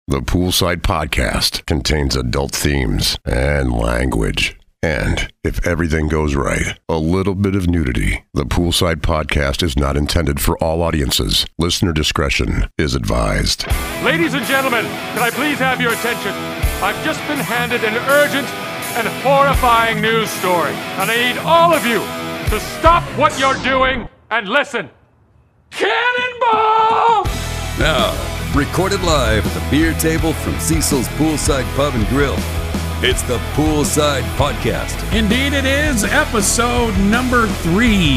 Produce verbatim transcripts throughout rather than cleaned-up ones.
The Poolside Podcast contains adult themes and language. And if everything goes right, a little bit of nudity. The Poolside Podcast is not intended for all audiences. Listener discretion is advised. Ladies and gentlemen, can I please have your attention? I've just been handed an urgent and horrifying news story, and I need all of you to stop what you're doing and listen. Cannonball! Now, recorded live at the beer table from Cecil's Poolside Pub and Grill. It's the Poolside Podcast. Indeed it is, episode number three.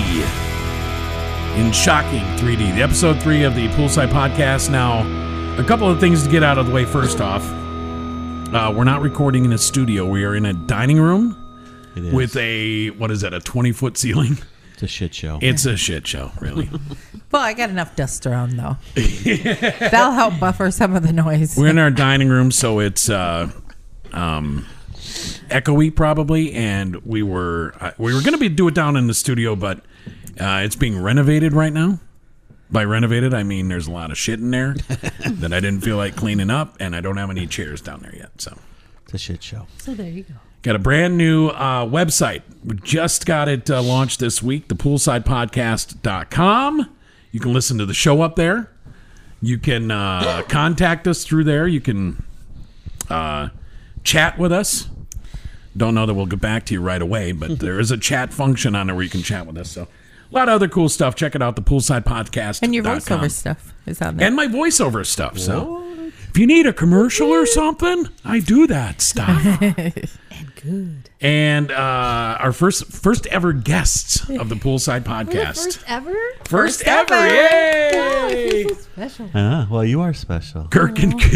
In shocking three D. The episode three of the Poolside Podcast. Now, a couple of things to get out of the way first off. Uh, we're not recording in a studio. We are in a dining room with a, what is that, a twenty-foot ceiling? It's a shit show. It's a shit show, really. Well, I got enough dust around, though. That'll help buffer some of the noise. We're in our dining room, so it's uh, um, echoey probably, and we were uh, we were going to be do it down in the studio, but uh, it's being renovated right now. By renovated, I mean there's a lot of shit in there that I didn't feel like cleaning up, and I don't have any chairs down there yet. So it's a shit show. So there you go. Got a brand new uh, website. We just got it uh, launched this week, the poolside podcast dot com. You can listen to the show up there. You can uh, contact us through there. You can uh, chat with us. Don't know that we'll get back to you right away, but there is a chat function on there where you can chat with us. So a lot of other cool stuff. Check it out, the poolside podcast dot com. And your voiceover stuff is on there. And my voiceover stuff. So if you need a commercial or something, I do that stuff. And good. And uh, our first first ever guests of the Poolside Podcast. First ever? First, First ever! ever. Yay! Wow, so special. Ah, well, you are special. Kirk and do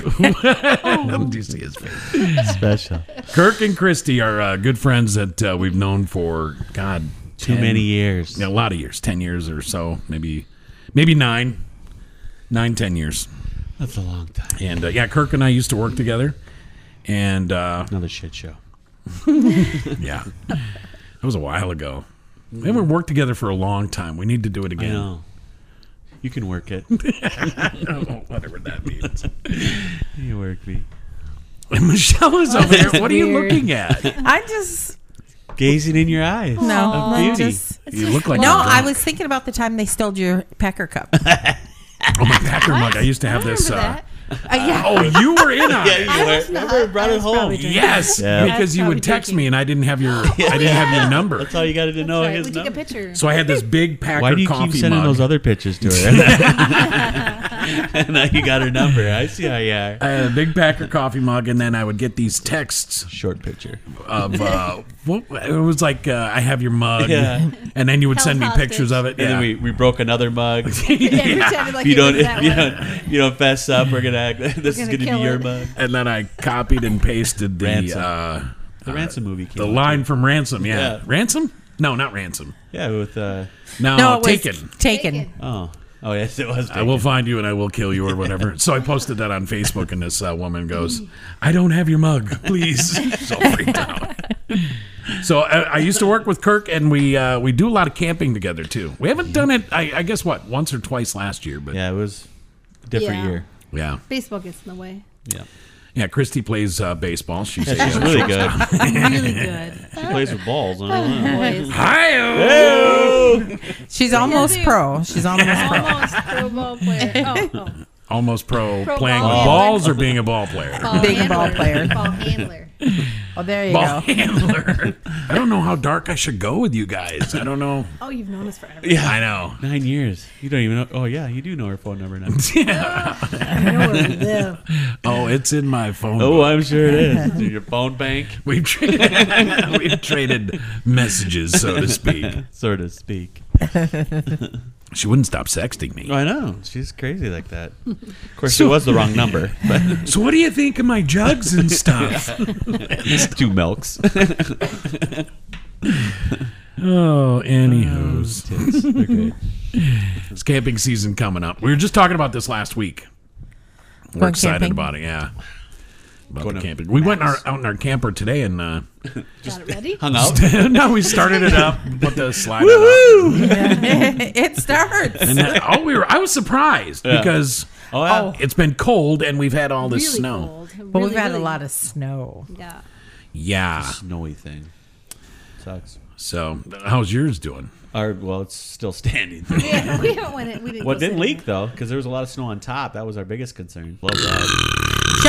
you see his face? Special. Kirk and Christy are uh, good friends that uh, we've known for God Too ten, many years. Yeah, a lot of years, ten years or so, maybe maybe nine, nine, ten years. That's a long time. And uh, yeah, Kirk and I used to work together, and uh, Another shit show. yeah, that was a while ago. We haven't worked together for a long time. We need to do it I again. know. You can work it. Oh, whatever that means. You work me. And Michelle is over there. What are you Weird. looking at? I just... Gazing in your eyes. No. Of I beauty. just, You look like no, you're drunk. I was thinking about the time they stole your Packer cup. Oh, my Packer mug. I used to have I this. remember Uh, that. Uh, yeah. oh, you were in on it. you I was not. Remember, brought I it was home. probably drinking. Yes, Yeah. because you That's would text probably me and I didn't have your I didn't have your number. That's all you got to know. Right, His we took a number. picture. So I had this big Packer Why do you coffee keep sending mug. those other pictures to her? And now you got her number. I see how you are. I had a big Packer coffee mug, and then I would get these texts Short picture. of uh, what, it was like uh, I have your mug, Yeah. and then you would send me Held pictures of it. And then we, we broke another mug. Yeah, pretended like If you it don't, was if that you one. don't, you don't fess up, we're gonna act. This is gonna gonna kill be your it. mug. and then I copied and pasted the Ransom. uh, The Ransom movie came the out, line too. from Ransom. Yeah. Yeah. Ransom? No, not Ransom. Yeah, with uh No, No, it was Taken. Taken. oh oh yes, it was. I will find you and I will kill you or whatever. So I posted that on Facebook, and this uh, woman goes, "I don't have your mug, please." So freaked out. So I, I used to work with Kirk, and we uh, we do a lot of camping together too. We haven't done it, I, I guess, what once or twice last year, but yeah, Yeah, it was a different Yeah. year. yeah. Baseball gets in the way. Yeah, Christy plays uh, baseball. She's yeah she's really good. Really good. She plays with balls. I don't know. Boys. Hi. She's almost do. pro. She's almost pro. Almost pro ball player. Oh, oh. Almost pro, Pro playing ball with handler. balls or being a ball player. Ball Being a ball handler. player. Ball handler. Oh, there you Ball go. handler. I don't know how dark I should go with you guys. I don't know. Oh, you've known us forever. Yeah, I know. nine years. You don't even know. Oh yeah, you do know her phone number now. I know where we live. Oh, it's in my phone. Oh, book. I'm sure it is. It's in your phone bank, We've traded, we've traded messages, so to speak. so to speak. She wouldn't stop sexting me. I know. She's crazy like that. Of course, it was the wrong number. But So what do you think of my jugs and stuff? two milks. Oh, anywho's. Tits. They're great. It's camping season coming up. We were just talking about this last week. We're Going excited camping? about it, yeah. About Going the to camping. We went in our, out in our camper today and uh, Got it ready? Hung out. no, we started it up, put the slide on. It starts. And then, oh, we were. I was surprised Yeah. because Oh, yeah. Oh. It's been cold, and we've had all this really snow. cold. But Really, we've had really- a lot of snow. Yeah. Yeah. Snowy thing. Sucks. So, how's yours doing? Our, well, it's still standing. Yeah, we haven't went it. We didn't. Well, go it didn't sit leak, in though, because there was a lot of snow on top. That was our biggest concern. Love that.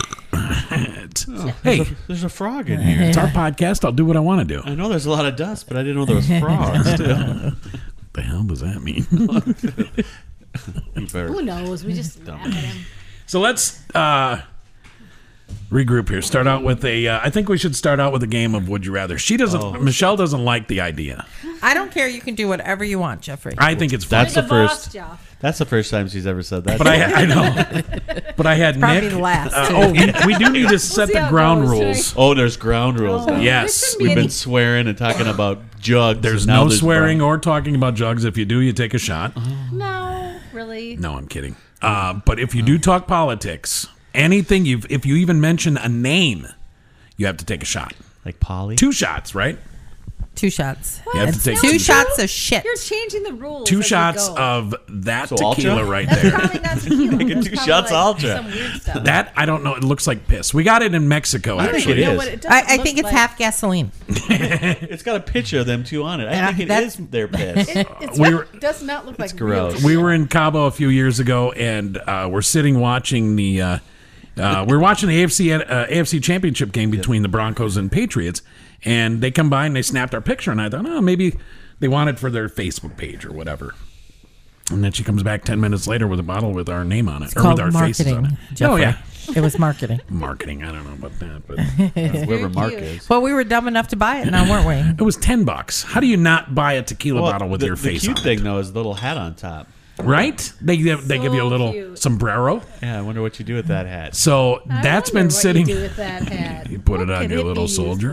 Jeffrey. Hey, There's a frog in here. it's our podcast. I'll do what I want to do. I know there's a lot of dust, but I didn't know there was frogs, too. What the hell does that mean? You better- Who knows? We just laugh at him. So let's uh, regroup here. Start out with a. Uh, I think we should start out with a game of Would You Rather. She doesn't. Oh. Michelle doesn't like the idea. I don't care. You can do whatever you want, Jeffrey. I think it's fun. That's the Like a boss first. job. That's the first time she's ever said that. But I, I know. But I had Probably Nick. the last, uh, too. oh, we, we do need to set see the how it ground goes, rules. Oh, there's ground rules. Oh, now. Yes, there shouldn't be We've any- been swearing and talking about jugs. There's and now no there's swearing brown. or talking about jugs. If you do, you take a shot. No, really. No, I'm kidding. Uh, but if you do talk politics, anything you if you even mention a name, you have to take a shot. Like Polly. Two shots, right? Two shots. You have to It's take two two shots of shit. You're changing the rules. Two as we shots go. of that So tequila Ultra? right That's there. probably not tequila. Making That's two probably shots like Ultra. Some weird stuff. That I don't know. It looks like piss. We got it in Mexico, I think actually. it You know is. what? It doesn't I, I look think it's like- half gasoline. It's got a picture of them two on it. I Yeah, think it that's- is their piss. It it's We not- were- does not look like real gross. tequila. We were in Cabo a few years ago, and uh, we're sitting watching the. Uh, uh, we're watching the A F C uh, A F C Championship game between the Broncos and Patriots, and they come by and they snapped our picture, and I thought, oh, maybe they want it for their Facebook page or whatever. And then she comes back ten minutes later with a bottle with our name on it, or Called with our faces on it. marketing, Oh Jeffrey. yeah, It was marketing. marketing. I don't know about that, but Whoever Mark cute. is. Well, we were dumb enough to buy it now, weren't we? it was ten bucks. How do you not buy a tequila Well, bottle with the, your the face cute on thing it? though is the little hat on top. Right? They give, they give you a So little cute. sombrero. Yeah, I wonder what you do with that hat. So I that's wonder been what sitting. You do with that hat. You put it What on could your it little be used soldier.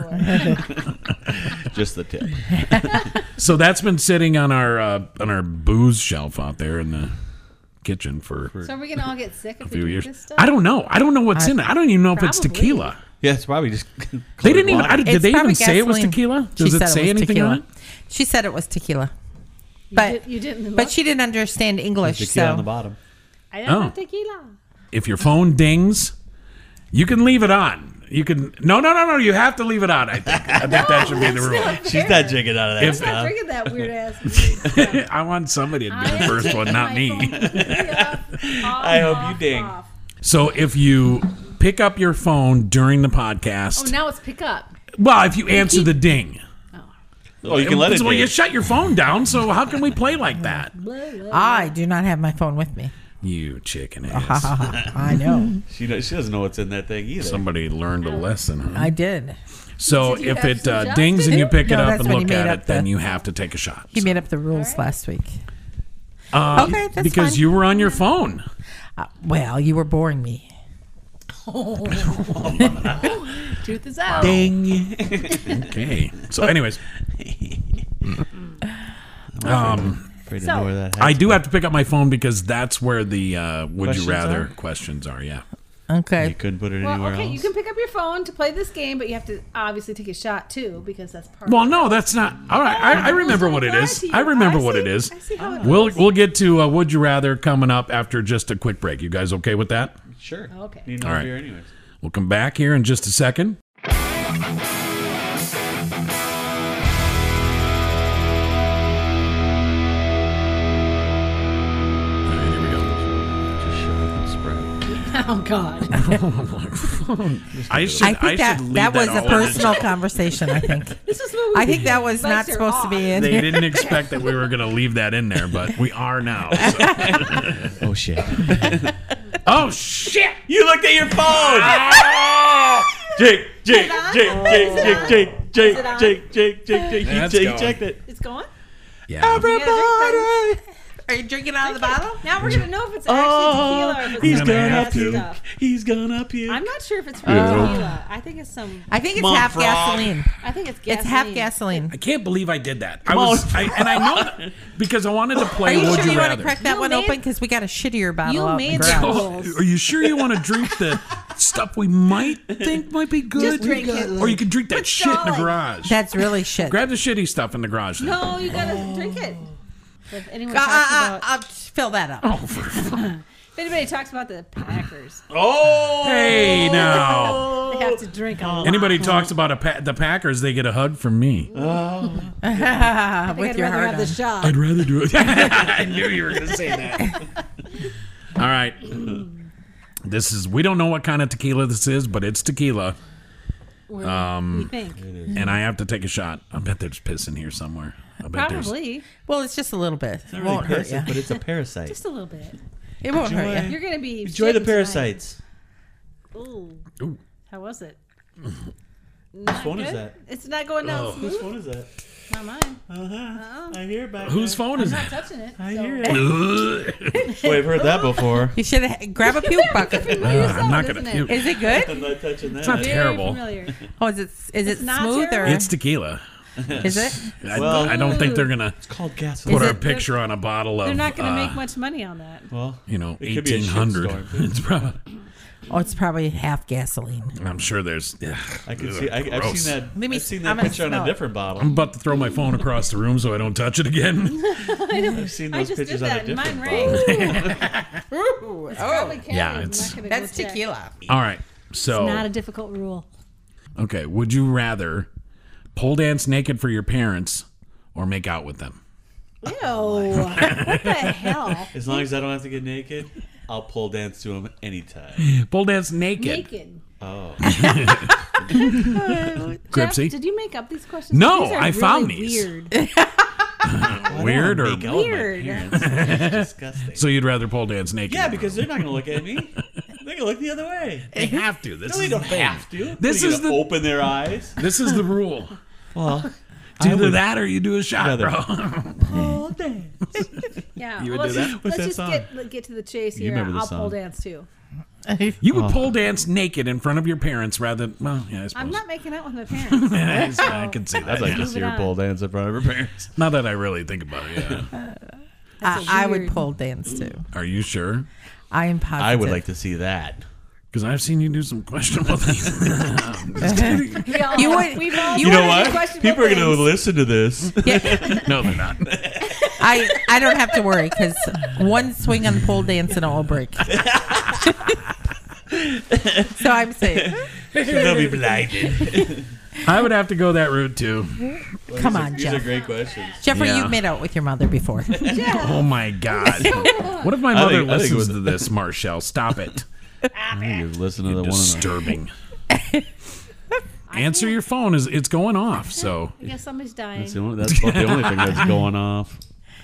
for? Just the tip. So that's been sitting on our uh, on our booze shelf out there in the kitchen for So are we gonna all get sick if a we few drink years. this stuff? I don't know. I don't know what's in it. I don't even know if it's Probably. tequila. Yeah, it's probably just. They didn't even. I, water. did It's they even probably say it was gasoline. tequila? She Does it said say was anything tequila. on it? She said it was tequila. You But did- you didn't. but look? she didn't understand English, There's tequila on the so bottom. I didn't Oh. have tequila. If your phone dings, you can leave it on. You can. No, no, no, no. You have to leave it on. I think. I think that should be the rule. She's not drinking out of that If- I'm not stuff. drinking that weird ass. I want somebody to be I the am first one, taking not my me. phone completely off, off, I hope you off, ding. off. So if you pick up your phone during the podcast, Oh, now it's pick up. well, if you answer the ding, Oh, you can let it. well, you ding. shut your phone down. So how can we play like that? I do not have my phone with me. You chicken ass. I know. She knows, she doesn't know what's in that thing either. Somebody learned a lesson, huh? I did. So Did you if have it some uh, shots dings to and you do? pick it No, up that's and when he look made at up it, then the- you have to take a shot. He made up the rules last week. Uh, Okay, that's because fine. you were on your phone. Uh, well, you were boring me. Truth is out. Ding. Okay. So, anyways, um, Afraid to So- know where that I hat's do have to pick up my phone because that's where the uh, would Questions you rather are? questions are. Yeah. Okay. You couldn't put it Well, anywhere okay, else. you can pick up your phone to play this game, but you have to obviously take a shot too because that's part. Well, of no, that's not. All right, I, I remember what it is. I remember what it is. I see how it We'll goes. we'll get to uh, would you rather coming up after just a quick break. You guys okay with that? Sure. Okay. Need no All right. beer anyways. We'll come back here in just a second. All right, here we go. Just shut up and spread. Oh God. I should. I think that should leave that was all a in. personal conversation. I think. This is what we I think that was Lights not are supposed to on. be in They here. didn't expect that we were going to leave that in there, but we are now. so. Oh shit! Oh shit! You looked at your phone. Jake, Jake, Jake, Jake, Jake, Jake, Jake, it on? Jake, Jake, Jake, Jake. He, That's he going. checked it. It's going. Yeah. Everybody, are you drinking out of the bottle? Now we're gonna know if it's actually Oh, tequila or if it's he's some gonna gonna have up nasty to. stuff. He's gonna puke. I'm not sure if it's real Yeah. tequila. I think it's some. I think it's Come on, half frog. gasoline. I think it's gasoline. It's half gasoline. I can't believe I did that. I Come was, on. I, and I know that because I wanted to Are play. you Would sure you you want rather? to crack that You one made- open? Because we got a shittier bottle You out in made the the garage. rules. Are you sure you want to drink the stuff we might think might be good? Just drink it. Or you can drink that shit in the stalling. garage. That's really shit. Grab the shitty stuff in the garage. Then. No, you gotta drink it. If anyone Uh, talks uh, about, uh, uh, fill that up. Oh, for fun. If anybody talks about the Packers, Oh, Hey, now. they have to drink a lot. Anybody talks about a pa- the Packers, they get a hug from me. I think With I'd your rather heart have the on. shot. I'd rather do it. I knew you were going to say that. All right. This is, we don't know what kind of tequila this is, but it's tequila. Um, you think? And I have to take a shot. I bet there's piss in here somewhere. I bet there's. Probably. Well, it's just a little bit. It's not It really won't hurt parasite, you. but it's a parasite. Just a little bit. It won't Enjoy. hurt you. You're gonna be Enjoy the shitting parasites. tonight. Ooh. Ooh. How was it? Whose phone is that? It's not going down Whose smooth. phone is that? Not mine. Uh-huh. I hear back Whose there. phone is I'm not that? touching it. I so. hear it. Boy, I've heard that before. You should have grab a puke bucket. Familiar Uh, I'm not sound, gonna isn't it? puke. Is it good? I'm not touching that. It's not Very terrible. familiar. Oh, is it is It's it not smooth or terrible. It's tequila. is it? I, Well- I don't think they're going to It's called gas. put Is a it- picture on a bottle of, They're not going to uh, make much money on that. Well, you know, it could be a eighteen hundred. shitstorm. It's probably, Oh, it's probably half gasoline. I'm sure there's. Yeah, I can see. I, I've gross. seen that. Let me- I've seen I'm that gonna picture on smell a it. different bottle. I'm about to throw my phone across the room so I don't touch it again. I've seen I those just pictures did on a that and mine different rang. bottle. Ooh, It's oh, probably Kelly. Yeah, I'm it's- not gonna that's go check. tequila. All right. So, Not a difficult rule. okay, would you rather pole dance naked for your parents or make out with them? Ew. What the hell? As long as I don't have to get naked, I'll pole dance to him anytime. Pole dance naked. Naked. Oh, Gripsy? Jeff, did you make up these questions? No, These are I found really these. Weird. Weird or make out with my Weird. parents. That's disgusting. so you'd rather pole dance naked? Yeah, because they're not going to look at me. They can look the other way. they have to. This No, they is don't the thing. have to. This Are you is gonna the- open their eyes. This is the rule. Well, It's I either would that or you do a shot, rather- bro. pole dance. Yeah. You would well, do let's that? Just, What's let's that just song? get like, get to the chase You here. remember the I'll pole song. dance too. You would pole dance naked in front of your parents rather than, well, yeah, I suppose. I'm not making out with my parents. I can see that. I'd like yeah. to see her on. pole dance in front of her parents. Now that I really think about it, yeah. That's a I, I would weird- pole dance too. Are you sure? I am positive. I would like to see that. Because I've seen you do some questionable things. We all, You would- we've all you You know done what? questionable People are going to things. listen to this. Yeah, No, they're not. I I don't have to worry because one swing on the pole dance and it will break. So I'm safe. They'll be blinded. I would have to go that route too. Come on, These are Jeff. great questions. Jeffrey, Yeah. you've made out with your mother before. Oh my God. What if my I mother think- I think it listens was- to this, Marshall? Stop it. Listen to the one. Disturbing. Answer your phone. Is It's going off, so. I guess somebody's dying. That's, the only, that's about the only thing that's going off.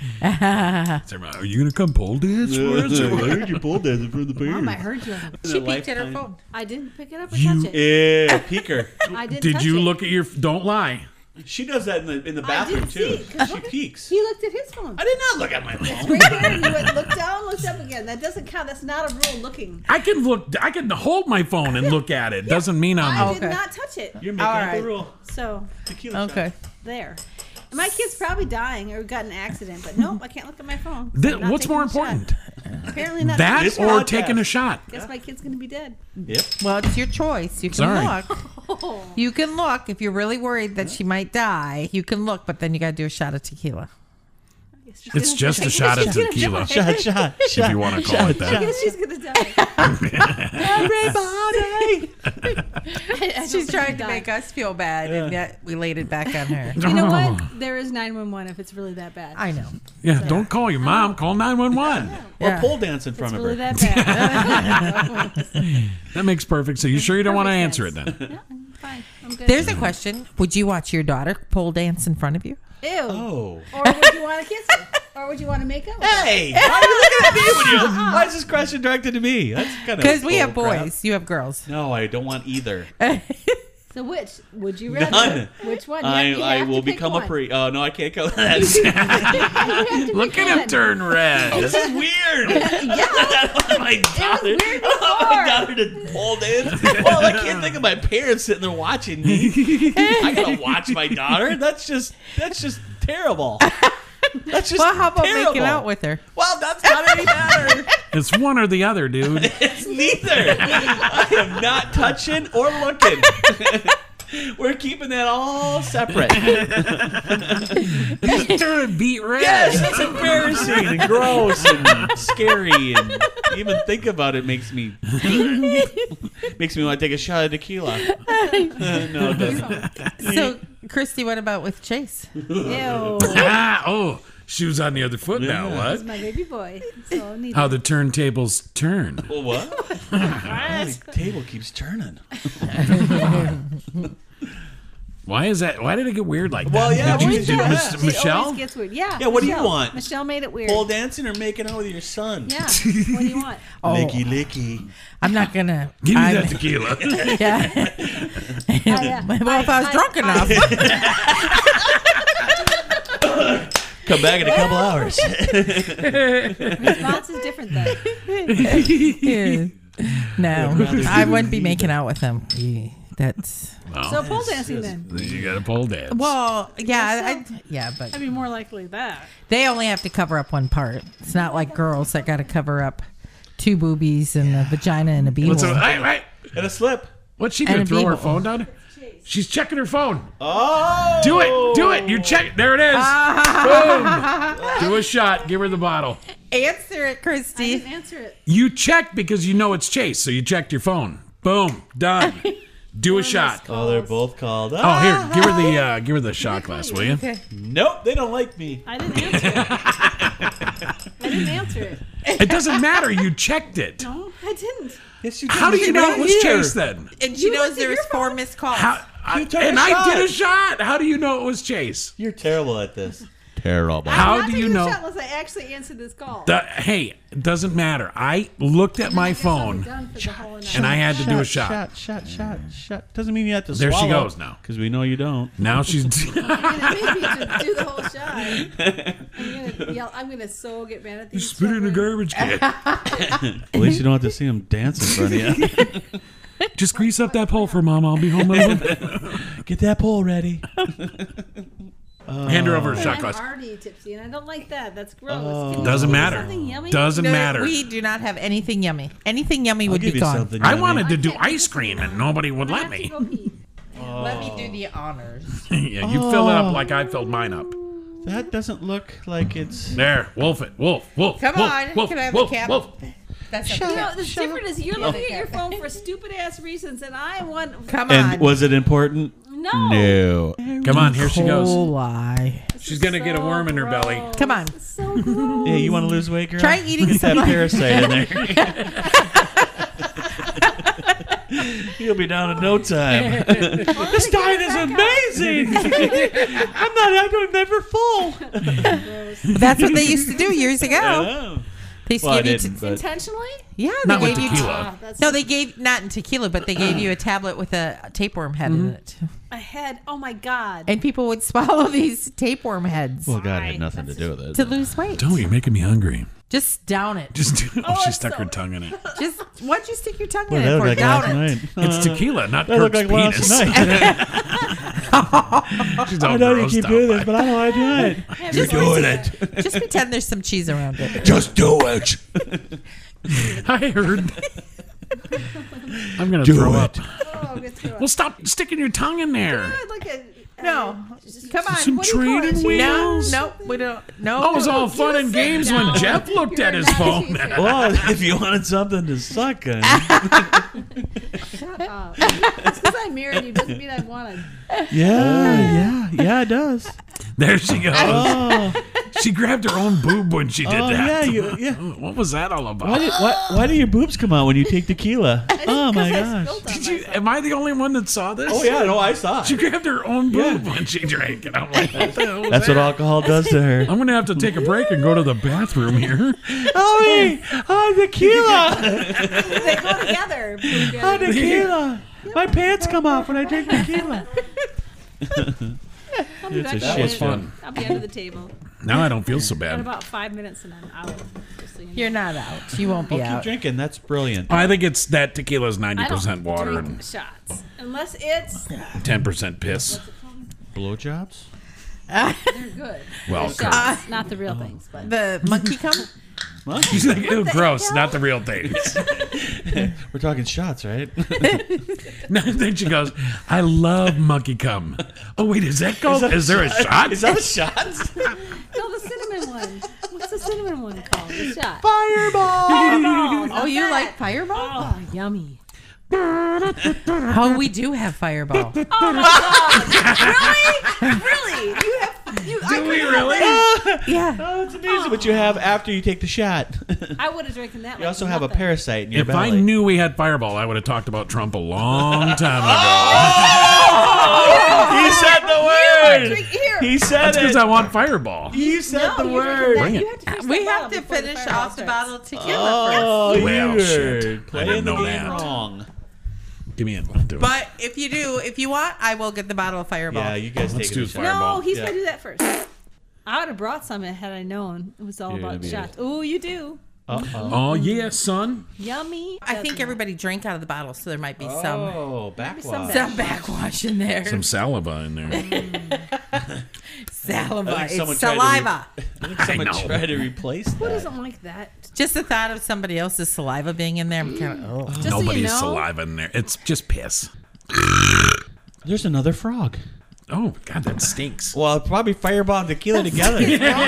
Are you going to come pole dance for us? or I what? heard you pole dancing for the Mom, I parents. heard you. on the- She peeked at her phone. I didn't pick it up or You- touch it. Yeah, peeker. I didn't Did touch you it. look at your. Don't lie. She does that in the in the I bathroom didn't too. see it, 'cause She look at- peeks. He looked at his phone. I did not look at my phone. Right there, and you went look down, looked up again. That doesn't count. That's not a rule. Looking. I can look. I can hold my phone and look at it. Doesn't mean I I'm. did Okay. not touch it. You're making All up right. a rule. So Tequila shot. Okay. there. And my kid's probably dying or got in an accident, but nope, I can't look at my phone. Th- I'm not what's taking more a shot. important? Apparently not. That This or podcast. taking a shot? Guess my kid's gonna be dead. Yep. Well, it's your choice. You can Sorry. look. You can look if you're really worried that she might die. You can look, but then you got to do a shot of tequila. It's just a shot of tequila, Shot, shot, if you want to call it I that. guess she's gonna die. Everybody. I don't She's think trying she to died. make us feel bad, and yet we laid it back on her. You know what? There is nine one one if it's really that bad. I know. Yeah, don't call your mom. Call nine one one. Or Yeah. pole dance in front It's of really her. that bad. That makes perfect. So you sure you don't want to Perfect answer it sense. then? Yeah, I'm fine. I'm good. There's a question. Would you watch your daughter pole dance in front of you? Ew. Oh. Or would you want to kiss her? Or would you want to make out with her? Hey, why are you looking at me when you? Why is this question directed to me? That's kind of Because we have crap. boys. You have girls. No, I don't want either. So which would you rather? None. Which one? You I, have- you I have will to pick become one. a pre. Oh no, I can't go. That's You have to Look pick at him one. turn red. this is weird. I don't want my daughter. weird I don't want my before. daughter to pole dance. Well, I can't think of my parents sitting there watching me. I gotta watch my daughter. That's just that's just terrible. That's just Well, how about terrible. making out with her? Well, that's not any better. It's one or the other, dude. It's neither. I am not touching or looking. We're keeping that all separate. Turn beat red. Yes, it's embarrassing and gross and scary, and even think about it makes me makes me want to take a shot of tequila. No, it doesn't. So, Christy, what about with Chase? Ew. Ah, oh, shoes on the other foot now. Yeah. What? He's my baby boy. So neat. How the turntables turn. Well, what? The table keeps turning. Why is that? Why did it get weird like that? Well, yeah, Did what you, is did that? Miss- It Michelle? always gets weird. Yeah. Yeah, what do you Michelle. want? Michelle made it weird. Pole dancing or making out with your son? Yeah. What do you want? Oh, Licky, licky. I'm not gonna. Give me I'm- that tequila. Yeah. Oh, yeah. Well, if I was I- drunk enough. Come back in a couple hours. Response is different then. No, I wouldn't be making out with him. He- That's So pole dancing then. You got a pole dance. well, yeah, I, yeah, but I'd be more likely that. they only have to cover up one part. It's not like girls that got to cover up two boobies and a vagina and a beehole. What's, a, hey, hey, And a slip. what's she And gonna a throw her beehole. phone down? She's checking her phone. Oh! Do it, do it. You check. There it is. Boom. Do a shot. Give her the bottle. Answer it, I Christy. didn't answer it. You check because you know it's Chase, so you checked your phone. Boom. Done. Do a shot. Oh, they're both called. Oh, Ah. here, give her the uh, give her the shot glass, will you? Nope, they don't like me. I didn't answer it. I didn't answer it. It doesn't matter. You checked it. No, I didn't. Yes, you How do you know it was Here. Chase then? And she You knows looked at there was your four phone. missed calls. How, I, took and a I did a shot. shot. How do you know it was Chase? You're terrible at this. Terrible. How I'm not do taking you a know? shot unless I actually answer this call. The, hey, it doesn't matter. I looked at my I guess I'll be phone done for the whole night. and I had to do a shot. Shot, shot, shot, shot. Doesn't mean you have to There she swallow. goes now. Because we know you don't. Now she's. You're gonna make me to do the whole shot. I'm gonna yell. I'm gonna so get mad at these. Spit it in a children. garbage can. At least you don't have to see him dance in front of you. Just grease up that pole for Mom. I'll be home in a little bit. Get that pole ready. Hand her over a shot I'm glass. already tipsy, and I don't like that. That's gross. Oh. Can you Doesn't give me matter. Something yummy? Doesn't No, matter. We do not have anything yummy. Anything yummy I'll would give be you gone. something. I yummy. wanted to do I can't ice cream and nobody would I let have to me. go pee. Let me do the honors. Yeah, you fill it up like I filled mine up. That doesn't look like it's. There, wolf it, wolf, wolf. Come wolf, on, wolf, can I have wolf, a cap? wolf. That's You not know, the the cap. difference is you're looking at your phone for stupid ass reasons, and I want. Come on. And was it important? No. No. Come on, here she goes. Coli. She's gonna get a worm in her belly. Gross. Come on. It's so gross. Yeah, you want to lose weight, girl? Try eating Get that some- parasite in there. You'll be down in no time. This diet is amazing. I'm not. I'm never full. That's what they used to do years ago. Oh. They used to Well, I give you didn't, t- but Intentionally? yeah, they Not with gave you tequila. Ah, that's no, they gave not in tequila, but they gave you a tablet with a tapeworm head Mm-hmm. in it, a head. Oh my god. and people would swallow these tapeworm heads well, God had Why? nothing to do with it. to lose weight. Don't, you're making me hungry. Just down it. Just do Oh, she it's stuck her so- tongue in it. Just why'd you stick your tongue What in did it that for? look like Down last it. night? It's tequila, not That looked Kirk's like penis. last night. She's all I know you grossed keep out doing by this, but I don't want to do it. Just doing pretend- Just pretend there's some cheese around it. Just do it. I heard. I'm gonna Do throw it. up. Oh, good throw up. Well, stop sticking your tongue in there. I'd like a, No, come on. Some what do you call training it? wheels. No, no, we don't. No, Oh, it was all fun and games when down. Jeff looked You're at his not phone. cheesy. Well, if you wanted something to suck on, Shut up. Just because I married you doesn't mean I want to. yeah, yeah, yeah, it does. There she goes. Oh, She grabbed her own boob when she did oh that. yeah, you, yeah. What was that all about? Why do, why, why do your boobs come out when you take tequila? Oh my gosh. Did you, am I the only one that saw this? Oh yeah, no, I saw She it. grabbed her own boob Yeah. when she drank it. I'm like, what the hell was That's what that? alcohol does to her. I'm gonna have to take a break and go to the bathroom here. Oh, hey, oh, tequila, They go together. oh, tequila. My pants come off when I drink tequila. I'll be It's back a in shit minute. show. fun. I'll be under the table Now I don't feel so in bad. about five minutes, and I'm out. Just so you know. you're not out. You won't Oh, be keep out. drinking. That's brilliant. I think it's that tequila's ninety I don't percent water drink and shots unless it's ten percent piss. Blowjobs? they're good. Well, They're shots, not the real things, but The monkey cum. She's like, ew, gross, not the real things. We're talking shots, right? No, then she goes, I love monkey cum. Oh, wait, is that called? Is, is there a shot? Is that a shot? No, the cinnamon one. What's the cinnamon one called? The shot. Fireball. Oh, you like Fireball? Oh, yummy. Oh, we do have Fireball. Really? Really? You have. You, Do we really? Yeah. Oh, it's amazing what you have after you take the shot. I would have drinking that. You like also have a nothing. parasite in your If belly. I knew we had Fireball, I would have talked about Trump a long time ago. He said the word. Drink here. He said That's because it. I want Fireball. You said No, the you're word. drinking Bring that. it. You have to finish We that have bottle to before the finish fireball off the starts. bottle of tequila Oh, first. Well, you're shit. I playing didn't the know game that. wrong. Give me it. I'll do it. But if you do, if you want, I will get the bottle of Fireball. Yeah, you guys Let's take do it. Fireball. No, he's Yeah. gonna do that first. I would have brought some had I known it was all You're gonna about be- shots. Oh, you do. Uh-oh. Oh, yeah, son. Yummy. I think That's- everybody drank out of the bottle, so there might be some Oh, backwash. some backwash in there. Some saliva in there. Saliva. I think someone It's tried to re- saliva. I think someone know. tried to replace Who that. doesn't like that? Just the thought of somebody else's saliva being in there, I'm kind of, oh. Just so Nobody's you know, saliva in there. It's just piss. There's another frog. Oh, God, that stinks. Well, probably Fireball and tequila together.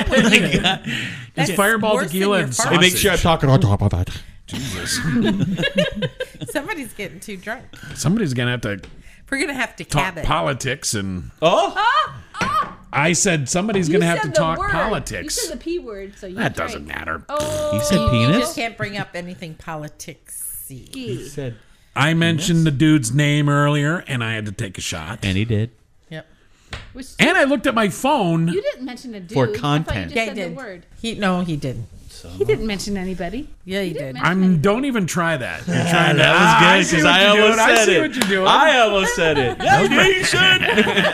That's It's Fireball, worse than tequila, your and fart. sausage. Make sure I'm talking on top of that. Jesus. Somebody's getting too drunk. Somebody's going to have to We're going to have to talk cab it. politics. And Oh, I said somebody's going to have to said the talk word. politics. You said the P word, so you That drank. doesn't matter. Oh, he said You penis. just can't bring up anything politics-y. He said, I mentioned the dude's name earlier, and I had to take a shot. and he did. Yep. Which, And I looked at my phone. you didn't mention a dude. For I thought content. you just Yeah, he said did. the word. He no, he didn't. He didn't mention anybody. Yeah, he, He did. didn't I'm. Don't even try that. You're trying to. That Ah, I was see good what because I you're almost doing. I said see it. what you're doing. I almost said it. Yeah, yeah, you should.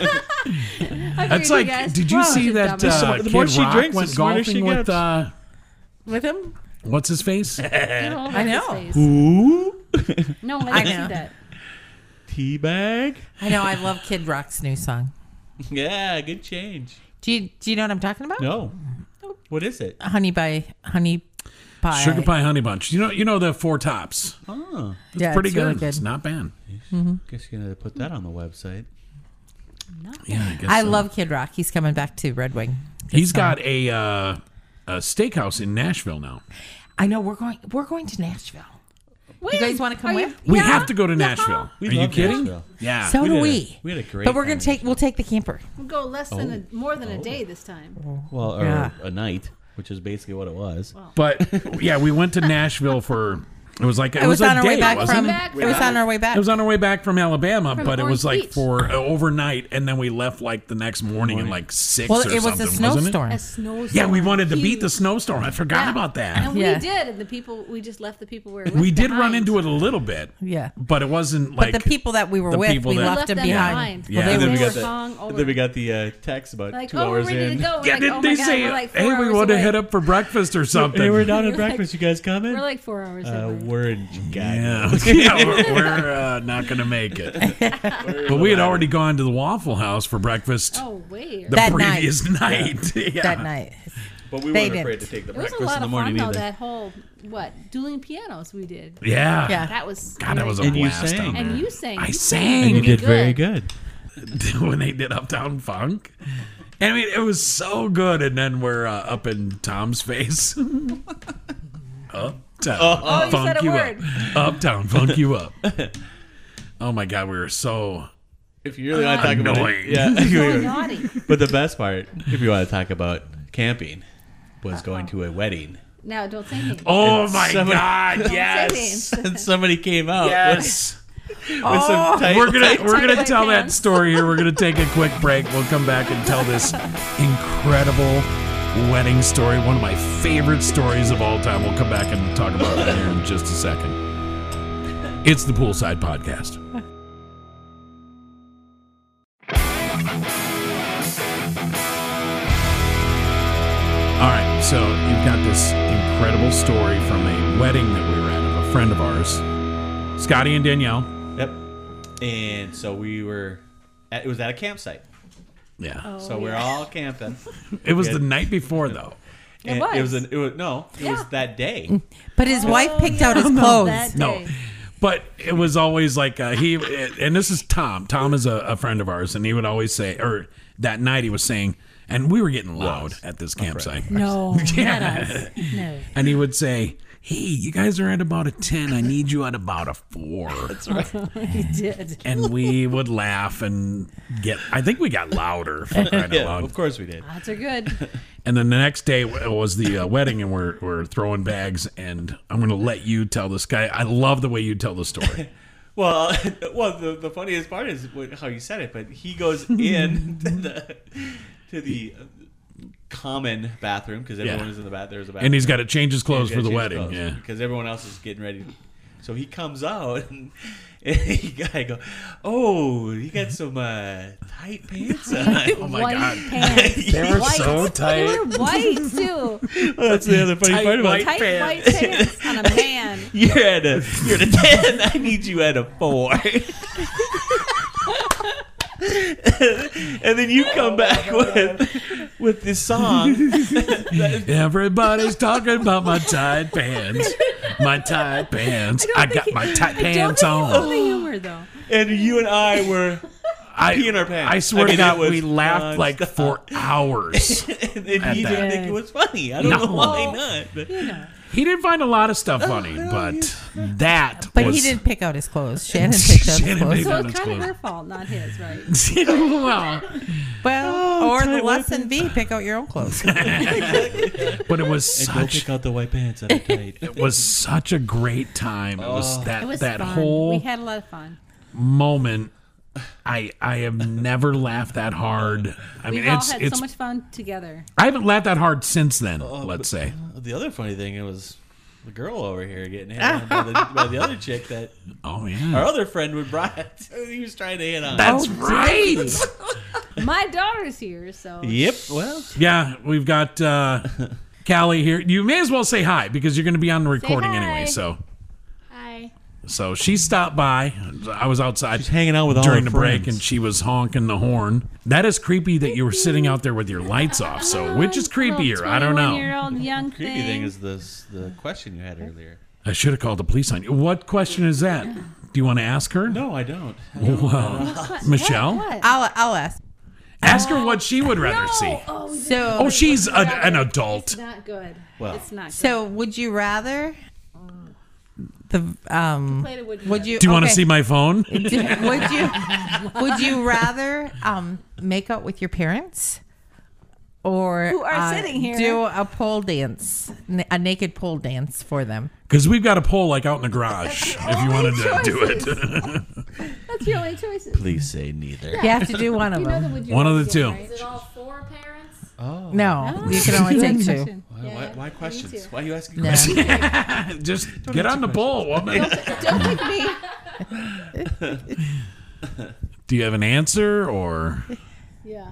That's like. Did you see that The uh, more- the more Kid she Rock drinks, the went smarter golfing she with gets. uh, With him? what's his face? I know. Ooh. No, I I didn't know. see that. Teabag. I know. I love Kid Rock's new song. Yeah, good change. Do you do you know what I'm talking about? No. What is it? Honey by Honey Pie. Sugar Pie Honey Bunch. You know. You know the Four Tops. Oh, It's Yeah, pretty it's good. really good. It's not bad. guess you're gonna put that on the website. Yeah, I guess. I so. love Kid Rock. He's coming back to Red Wing. He's song. got a uh, a steakhouse in Nashville now. I know we're going. We're going to Nashville. You guys want to come Are you- with? We Yeah. have to go to Yeah. Nashville. We Are you love kidding? Nashville. Yeah. So We do did a- we. we had a great But we're gonna time in take. We'll take the camper. We'll go less than Oh. a, more than a day this time. Well, or Yeah. a night, which is basically what it was. But yeah, we went to Nashville for. It was like it, It was, a on our day, way back wasn't from. it? Back It was on our way back. It was on our way back from Alabama, From but it was Orange like Beach. for uh, overnight, and then we left like the next morning at like six well, or it was something. a wasn't it? snowstorm. A snowstorm. Yeah, we wanted to beat Huge. the snowstorm. I forgot Yeah. about that. And Yeah. we did, and the people we just left the people we were with We did run behind. into it a little bit, Yeah. but it wasn't like But the people that we were the with, people we that- left, left them them behind. behind. Yeah. Well, And they then we were got were the, hung and over. then we got the uh, text about like, two oh, we're hours ready in. to go. We're Yeah, like, did oh they my God, say, we're like four hey, we hours want to away. hit up for breakfast or something? Hey, we're down at We're like- breakfast. You guys coming? We're like four hours uh, away. we're in Chicago. Yeah, yeah we're, we're uh, not going to make it. But we had already gone to the Waffle House for breakfast Oh, wait. the That previous night. Yeah. that night. But we They weren't didn't. afraid to take the It was breakfast a lot in the of morning fun, though, either. that whole, what, dueling pianos we did. Yeah. Yeah. That was God, that was a And you blast. sang. down there. And you sang. I You sang. And you really did very good. when they did Uptown Funk. I mean, it was so good. And then we're uh, up in Tom's face. Uptown, Oh, you funk said a you word. up. Uptown, funk you up. Oh my God, we were so If you really want to talk about Annoying. it, yeah. So naughty. But the best part, if you want to talk about camping, was going to a wedding. Now, don't say anything. Oh And my somebody- God! Don't say Yes, names. And somebody came out yes. with, with some tight, We're gonna tight- we're gonna tight tell that pants. story here. We're gonna take a quick break. We'll come back and tell this incredible wedding story. One of my favorite stories of all time. We'll come back and talk about that here in just a second. It's the Poolside Podcast. All right, so you've got this incredible story from a wedding that we were at of a friend of ours, Scotty and Danielle. Yep. And so we were, at, it was at a campsite. Yeah, Oh, So we're yeah. all camping. it was Yeah. the night before though. It And was. It was. An, it was no. It was Yeah. that day. But his wife picked out his clothes. That No, day. but it was always like uh, he, and this is Tom. Tom is a, a friend of ours, and he would always say, or that night he was saying, and we were getting loud at this campsite. No, Yeah. not us. No. And he would say, hey, you guys are at about a ten. I need you at about a four. That's right. He did. And we would laugh and get, I think we got louder. For crying out Yeah, loud. of course we did. Odds are good. And then the next day was the uh, wedding, and we're, we're throwing bags. And I'm going to let you tell this guy. I love the way you tell the story. Well, well, the, the funniest part is what, how you said it. But he goes in to the to the common bathroom because everyone Yeah. is in the bath. There's a bathroom, And he's got to change his clothes Yeah, for the change wedding. clothes Yeah. because everyone else is getting ready. So he comes out and, and he got I go, oh, he got some uh, tight pants on. Oh my white God. pants. They were White. so They tight. were white too. Well, that's the other funny Tight part about white it. Tight pants. white pants on a man. You're at a you're at a ten. I need you at a four. And then you come back with with this song. Everybody's talking about my tight pants. My tight pants. I, got think my he- tight I don't pants think he saw on. the humor though. And you and I were I, peeing our pants. I swear I mean, to God, it was we laughed like nonstop. for hours. and he At didn't that. think it was funny. I don't No. know why not. But You know. He didn't find a lot of stuff funny, but that But was... he didn't pick out his clothes. Shannon picked out his Shannon clothes. picked So out it's his kind of clothes. her fault, not his, right? well, Well, Oh, or tight the white lesson B, pick out your own clothes. but it was and go such... pick out the white pants that are tight. It was such a great time. It was that It was that fun. whole We had a lot of fun. moment. I I have never laughed that hard. I mean, We've all it's had it's. so much fun together. I haven't laughed that hard since then. Oh, let's say. The other funny thing it was the girl over here getting hit on by, the, by the other chick that Oh our yeah, other friend would Brian. He was trying to hit on. that's right. My daughter's here, so Yep. Well, Yeah, we've got uh, Callie here. You may as well say hi because you're going to be on the recording hi. anyway. So hi. so she stopped by. I was outside she's hanging out with all during her the break, friends. and she was honking the horn. That is creepy that you were sitting out there with your lights off. So which is creepier? I don't know. Twenty-one-year-old young creepy thing. thing is this the question you had earlier. I should have called the police on you. What question is that? Do you want to ask her? No, I don't. Well, Michelle, What? I'll, I'll ask. ask her what she would rather see. Oh, So, Oh, she's a, an adult. it's not good. Well. It's not good. so would you rather the um? Played it with Would you? Do you want to okay. see my phone? Do- would you? Would you rather um make out with your parents, or Who are uh, sitting here. do a pole dance, n- a naked pole dance for them? Because we've got a pole like out in the garage. If you wanted to do it, That's your only choices. Please say neither. You have to do one of You know the them. would you One of rather the game, two. right? Is it all four parents? Oh. No, you can only take two. Question. Why, why, Yeah, why me questions? too. Why are you asking No. questions? just get on the pole, woman. Don't pick me. Do you have an answer, or Yeah.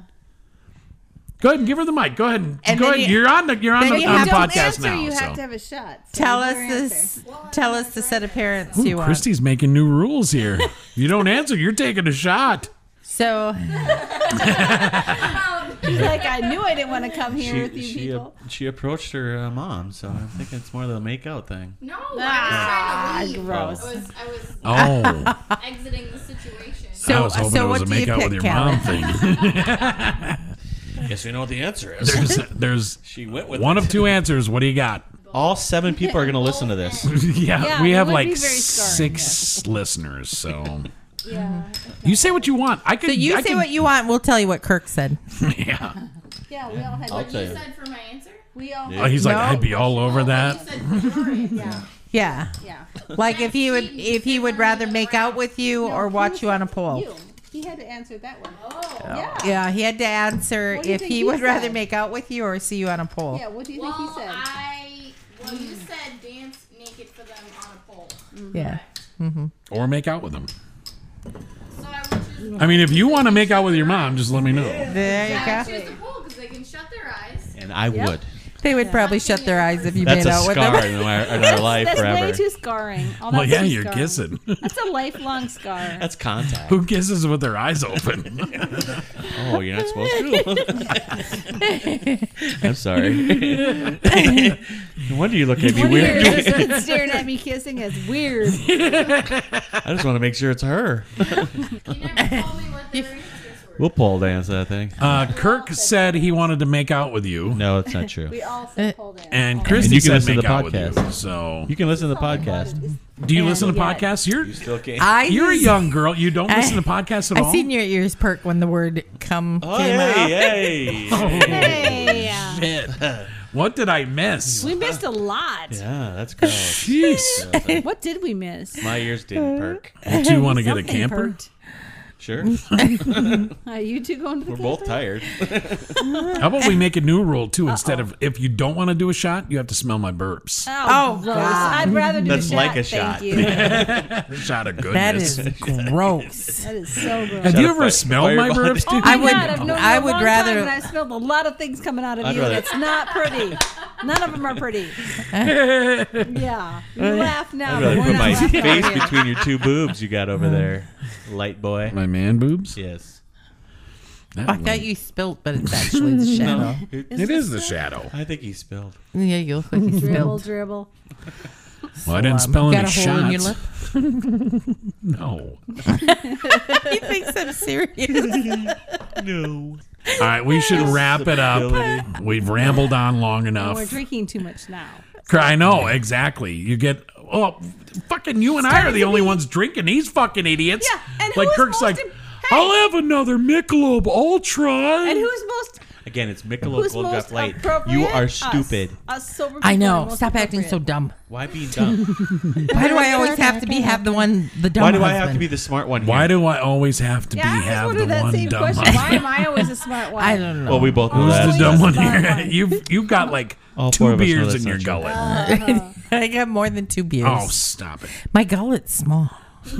go ahead and give her the mic? Go ahead. And, And go then ahead. you- you're on the you're on then the, you on the have to podcast answer, now. you so. have to have a shot. So Tell your us answer. this. Tell us the set of parents Ooh, you want. Christy's making new rules here. You don't answer, you're taking a shot. So She's like, I knew I didn't want to come here with you she, people. she approached her uh, mom, so I'm thinking it's more of the make out thing. No, Ah, I was trying to leave. gross. I was, I was Oh, exiting the situation. I so was hoping so it was what a do you make out pick, with your mom Callie? thing. Guess we know what the answer is. There's there's She went with one it. of two answers. What do you got? All seven people are going to listen to this. yeah, Yeah, we it have would like be very scarring, six listeners. So Yeah. you say what you want. I could. So you I say could- what you want. We'll tell you what Kirk said. Yeah. Yeah, we all had. I'll What tell you you. said for my answer? We all. Oh, he's like, No. I'd be all over You that. said majority. Yeah. Yeah, Yeah. like if he would if he would rather make out with you or watch you on a pole. You. He had to answer that one. Oh. Yeah. Yeah, he had to answer What do you if think he he would rather said? make out with you or see you on a pole. Yeah. What do you Well, think he said? I well, you said dance naked for them on a pole. Yeah. Or make out with them. So I would choose. I mean, if you want to make out with your mom, just let me know. There I would you choose the pole because they can shut their eyes. And I Yep. would. They would probably shut their eyes if you That's made a out with scar them. in our, in our life That's forever. way too scarring. Oh, Well, that's yeah, too you're scarring. kissing. That's a lifelong scar. That's contact. Who kisses with their eyes open? Oh, you're not supposed to. I'm sorry. No wonder you look at me weird. Weird. Just staring at me kissing is weird. I just want to make sure it's her. You never told me what their answers were. We'll pole dance that thing. Uh, Kirk said he wanted to make out with you, No, it's not true. We all said pole dance. and Oh. Christy And you can said listen to make the out with you. podcast. So, You can listen to the podcast. do you listen to Yeah. podcasts? You're You still can't. I you're a used- young girl. You don't I- listen to podcasts at all. I seen your ears perk when the word "come" Oh, came out. hey, hey. Hey, Shit. What did I miss? we missed a lot. Yeah, that's gross. Jeez. What did we miss? My ears didn't perk. Do you want to get a Something camper? perked. Sure. Are you two going to the We're both camper? tired. How about we make a new rule too? Instead of if you don't want to do a shot, you have to smell my burps. Oh, Oh, gross. God. I'd rather do That's a shot. like a thank shot. You. A shot of That goodness. is gross. That is so gross. Have you Shot of ever fi- smelled my fireball. burps? Oh Dude? my I would- God, I've known you I a would long rather- time, and I've smelled a lot of things coming out of I'd you, rather- and it's not pretty. None of them are pretty. Yeah, you laugh now. I'd but rather we're put not my laughing face at you. between your two boobs you got over there, light boy. My man boobs? Yes. That I one. thought you spilt, but it's actually the shadow. It- It is the shadow. I think he spilled. Yeah, you look like you Dribble, spilled. dribble. Well, I didn't Um, spell got any a hole in your shots. lip. No. He thinks I'm serious. No. All right, we should wrap it up. Ability. We've rambled on long And enough. we're drinking too much now. I know, exactly. You get, oh, fucking you and I are the only ones drinking. These fucking idiots. Yeah, and like who's Kirk's most like, im- I'll have another Michelob Ultra. And who's most Again, it's Michelob who's Gold most Draft Light. appropriate? You are Us. stupid. Us sober I people are know. most Stop acting so appropriate. dumb. Why being dumb? Why do I always have to be have the one the dumb Why do I husband? have to be the smart one here? Why do I always have to Yeah, be I always have the wondered that one same dumb question. husband? Why am I always a smart one? I don't know. Well, we both know Who's that. the dumb one Smart here? one. You've you've got like All two four of us know beers that's in your not true. gullet. I got more than two beers. Oh, stop it! My gullet's small. All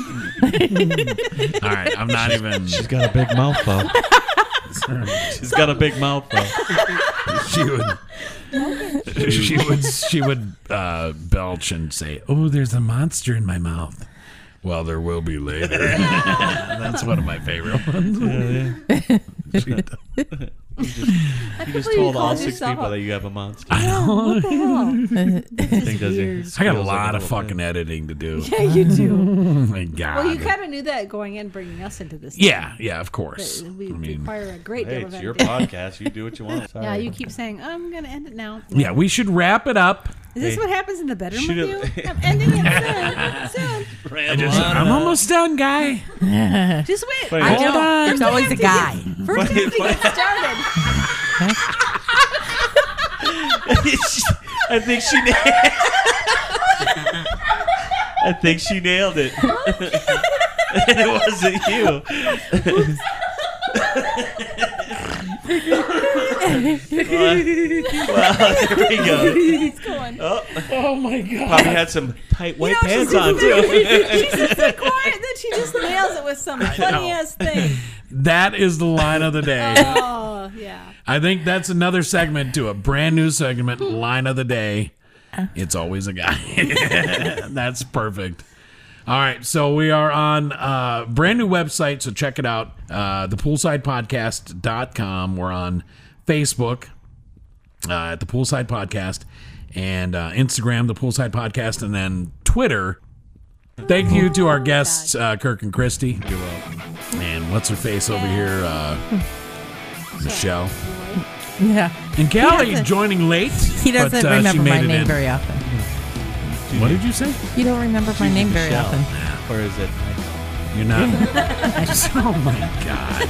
right, I'm not even. She's got a big mouth, though. She's got a big mouth, though. She would. She would. She would uh, belch and say, "Oh, there's a monster in my mouth." Well, there will be later. That's one of my favorite ones. She does. You just, you just believe you told all called six yourself people a- that you have a monster. What the hell? I think does weird. it I got a feels like lot of little fucking bit. editing to do. Yeah, you do. Oh my God. Well, you kind of knew that going in, bringing us into this. Yeah, yeah, of course. That we I mean, require a great Hey, deal of it's your editing. podcast. You do what you want. Sorry. Yeah, you keep saying, I'm going to end it now. yeah, we should wrap it up. Is this Hey. what happens in the bedroom Should with it- you? I'm ending it soon. Soon. I just, I'm almost done, guy. Just wait. Wait, I Hold know. on. There's always a guy. First, we have to get started. I think she. Na- I think she nailed it. And it wasn't you. well, there we go. He's going. Oh, Oh my God. probably had some tight white You know, pants she's on just so- too. She's just so quiet that she just nails it with some funny ass thing. That is the line of the day. Oh, yeah. I think that's another segment to a brand new segment, line of the day. It's always a guy. That's perfect. All right, so we are on a brand new website, so check it out, uh, the poolside podcast dot com. We're on Facebook uh, at the Poolside Podcast, and uh, Instagram, the Poolside Podcast, and then Twitter. Thank you to our guests, uh, Kirk and Christy. You're welcome. And what's her face over here? Uh, Michelle. Yeah. And Callie doesn't- joining late. He doesn't but, uh, she remember made my it name in. very often. What did you say? You don't remember my name very Michelle. often. Or is it? You're not. Oh my God.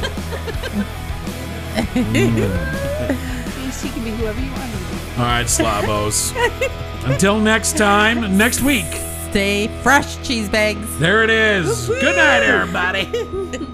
She can be whoever you want her to be. All right, Slavos. Until next time, next week. Stay fresh, cheese bags. There it is. Good night, everybody.